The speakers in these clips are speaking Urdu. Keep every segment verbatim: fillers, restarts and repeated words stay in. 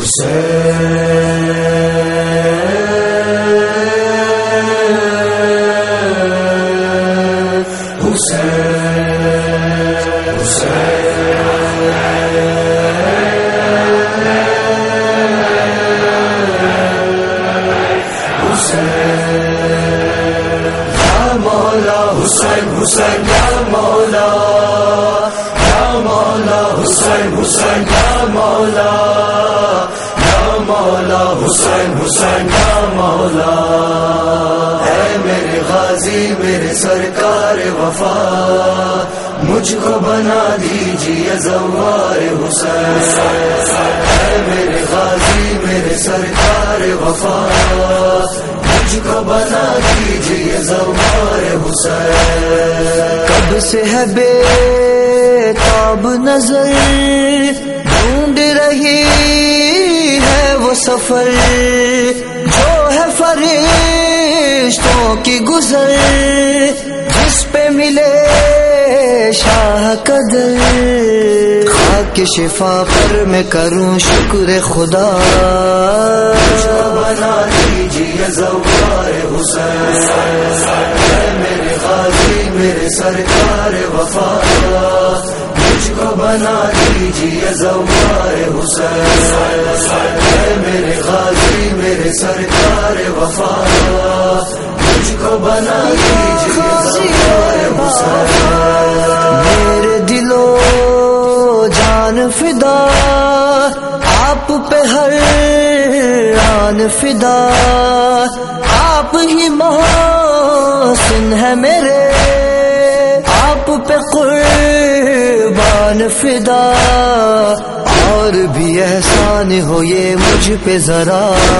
حسین حسین یا مولا یا مولا حسین حسین یا مولا یا مولا حسین حسین یا مولا اے میرے غازی میرے سرکار وفا مجھ کو بنا دیجیے زوار حسین اے میرے غازی میرے سرکار وفا مجھ کو بنا دیجیے زوار حسین کب سے ہے بے تاب نظر ڈھونڈ رہی ہے وہ سفر جو ہے فرشتوں کی گزر جس پہ ملے شاہ قدر خاک شفا پر میں کروں شکر خدا مجھ کو بنا دیجیے زوار حسین اے میرے غازی میرے سرکار وفا مجھ کو بنا دیجیے زوار حسین اے میرے غازی میرے سرکار وفا مجھ کو بنا دیجیے زوار حسین میرے دلو جان فدا آپ پہ ہر آن فدا آپ ہی محسن ہے میرے آپ پہ قربان فدا اور بھی احسان ہو یہ مجھ پہ ذرا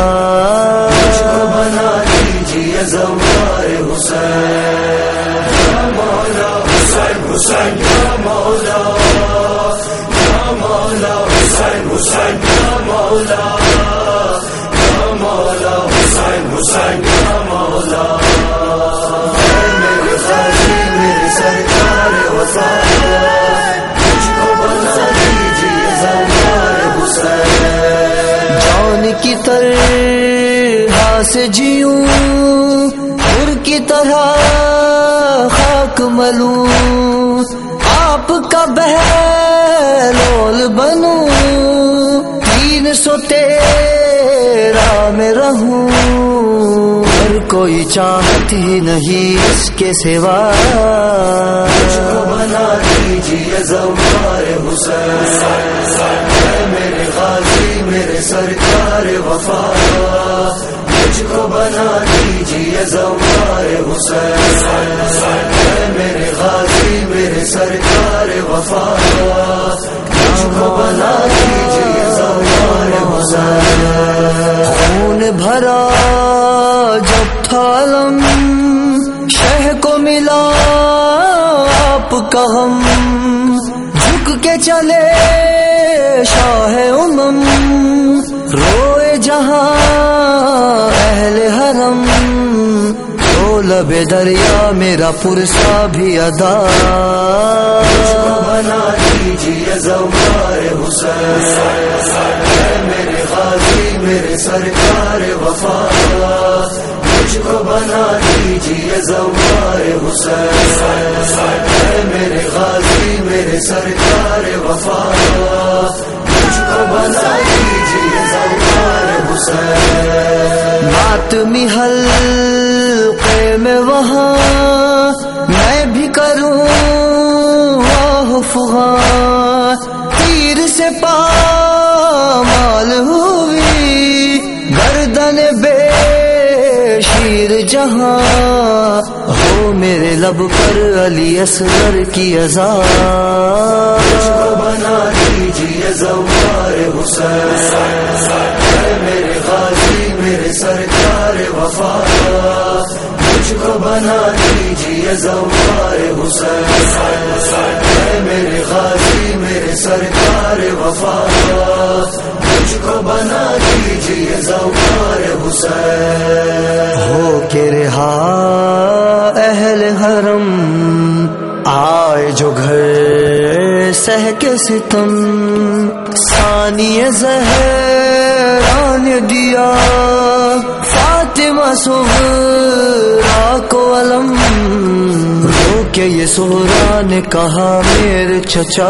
مجھ کو بنا دیجیے زوار حسین یا مولا حسین حسین یا مولا یا مولا حسین حسین یا مولا یا مولا حسین حسین یا مولا اے میرے غازی میرے سرکار وفا مجھ کو بنا دیجیے زوار حسین جان کی طرح سے جیوں پور کی طرح خاک ملوں آپ کا بہلول بنوں تین سو تیرہ میں رہوں ہر کوئی چاہت ہی نہیں اس کے سوا مجھ کو بنا دیجیے زوار حسین اے میرے غازی میرے سرکار وفا مجھ کو بنا دیجیے زوار حسین اے میرے غازی میرے سرکار وفا مجھ کو بنا دیجیے زوار حسین خون بھرا جب تھالم شہ کو ملا آپ کا ہم جھک کے چلے شاہ امم روئے جہاں اہل حرم تو لب دریا میرا پرسا بھی ادا مجھ کو بنا دیجیے زوار حسین اے میرے غازی میرے سرکار وفا مجھ کو بنا دیجیے زوار حسین اے میرے غازی میرے سرکار وفا مجھ کو بنا دیجیے زوار حسین ماتمی حلقے میں وہاں میں بھی کروں واہ فغاں تیر سے پامال ہوئی گردن بے شیر جہاں ہو میرے لب پر علی اصغر کی اذان مجھ کو بنا دیجیے زوار حسین اے میرے غازی میرے سرکار وفا مجھ کو بنا دیجیے زوار حسین اے میرے غازی میرے سرکار وفا مجھ کو بنا دیجیے زوار حسین ہو کے رہا اہل حرم آئے جو گھر سہ کے ستم ثانی زہر نے دیا فاطمہ سغرا کو علم، رو کے یہ سغرا نے کہا میرے چچا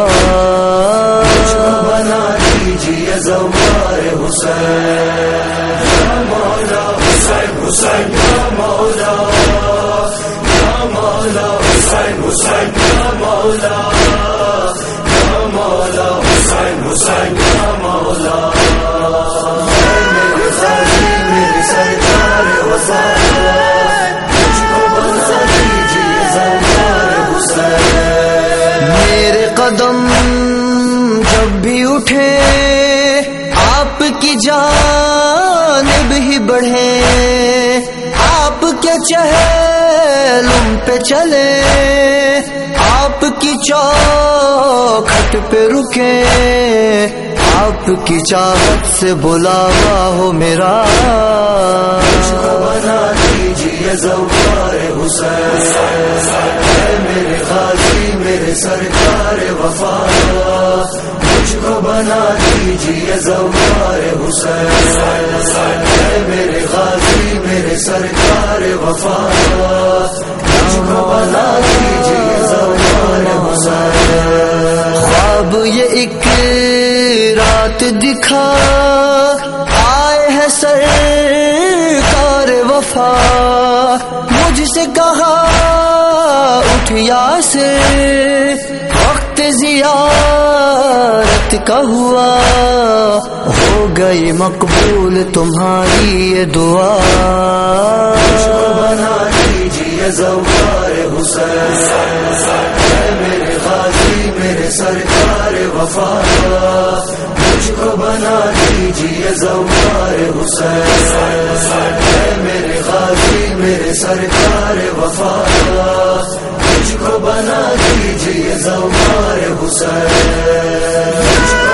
بنا دیجیے زوار حسین، یا مولا حسین حسین یا مولا، یا مولا حسین حسین یا مولا، یا مولا حسین حسین یا مولا، میرے غازی میرے سرکار وفا، مجھ کو بنا دیجیے زوار حسین۔ میرے قدم جب بھی اٹھے آپ کی جانب ہی بڑھے، آپ کے چہلم پہ چلے، آپ کی چوکھٹ پہ رکے، آپ کی چاہت سے بلاوا ہو میرا، مجھ کو بنا دیجیے زوار حسین، اے میرے غازی میرے سرکار وفا، مجھ کو بنا دیجیے زوار حسین، اے میرے غازی میرے سرکار وفا، مجھ کو بنا دیجیے زوار حسین۔ خواب یہ ایک رات دکھا آئے ہے سرکار وفا، مجھ سے کہا اٹھ یاسر وقت زیارت کا ہوا، ہو گئی مقبول تمہاری یہ دعا، مجھ کو بنا دیجیے زوار حسین، اے میرے غازی میرے سرکار وفا، مجھ کو بنا دیجیے زوار حسین، اے میرے غازی میرے سرکار وفا، مجھ کو بنا دیجیے زوار حسین۔